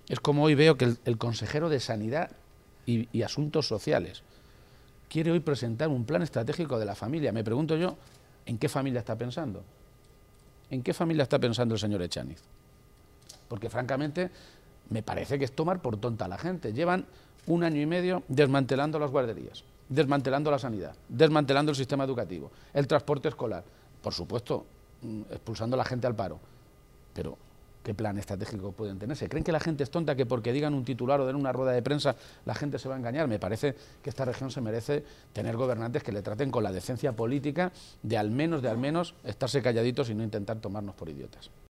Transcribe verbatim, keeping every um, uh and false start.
Es como hoy veo que el, el consejero de Sanidad y, y Asuntos Sociales quiere hoy presentar un plan estratégico de la familia. Me pregunto yo, ¿en qué familia está pensando? ¿En qué familia está pensando el señor Echaniz? Porque francamente me parece que es tomar por tonta a la gente. Llevan un año y medio desmantelando las guarderías, desmantelando la sanidad, desmantelando el sistema educativo, el transporte escolar, por supuesto, expulsando a la gente al paro. Pero ¿qué plan estratégico pueden tener? ¿Se creen que la gente es tonta, que porque digan un titular o den una rueda de prensa la gente se va a engañar? Me parece que esta región se merece tener gobernantes que le traten con la decencia política de al menos, de al menos, estarse calladitos y no intentar tomarnos por idiotas.